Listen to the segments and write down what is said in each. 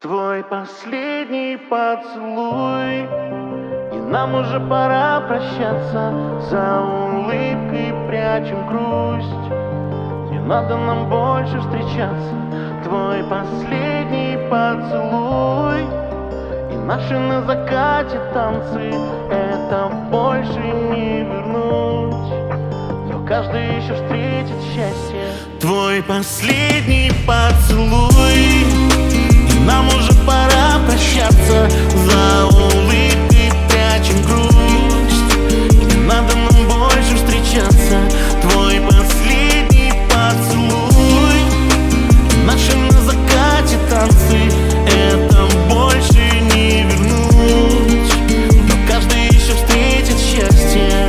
Твой последний поцелуй, и нам уже пора прощаться. За улыбкой прячем грусть, не надо нам больше встречаться. Твой последний поцелуй и наши на закате танцы, это больше не вернуть, но каждый еще встретит счастье. Твой последний поцелуй, нам уже пора прощаться. За улыбкой прячем грусть, не надо нам больше встречаться. Твой последний поцелуй, наши на закате танцы, это больше не вернуть, но каждый еще встретит счастье.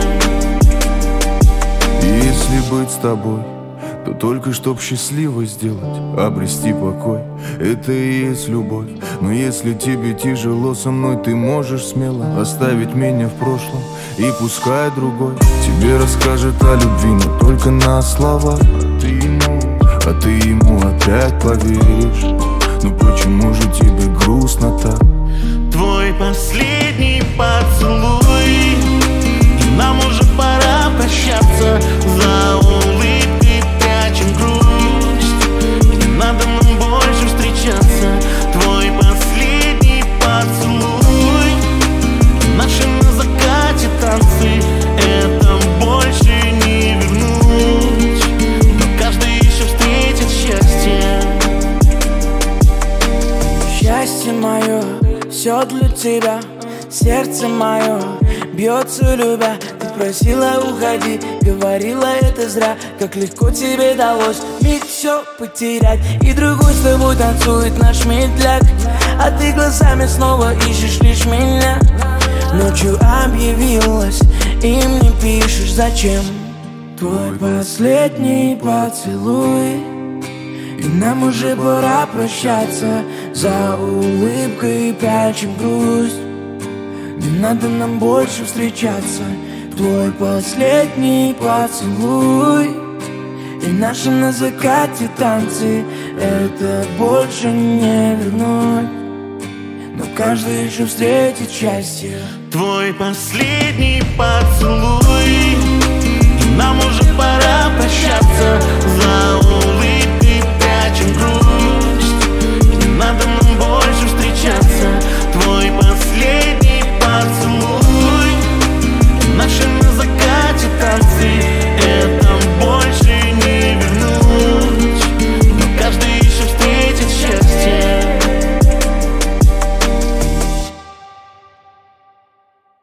Если быть с тобой, то только чтоб счастливо сделать, обрести покой. Это и есть любовь. Но если тебе тяжело со мной, ты можешь смело оставить меня в прошлом, и пускай другой тебе расскажет о любви, но только на слова. А ты ему опять поверишь. Ну почему же тебе грустно так? Твой последний поцелуй, и нам уже пора прощаться. За улыбкой прячем грусть, не надо нам больше встречаться. Твой последний поцелуй, наши на закате танцы, это больше не вернуть, но каждый еще встретит счастье. Счастье мое, все для тебя, сердце мое бьется любя. Ты просила уходи, говорила это зря. Как легко тебе далось миг все потерять, и другой с тобой танцует наш медляк, а ты глазами снова ищешь лишь меня. Ночью объявилась и мне пишешь зачем. Твой последний поцелуй, и нам уже пора прощаться. За улыбкой прячем грусть, не надо нам больше встречаться. Твой последний поцелуй и наши на закате танцы, это больше не вернуть, но каждый еще встретит счастье. Твой последний поцелуй, и нам уже пора прощаться. За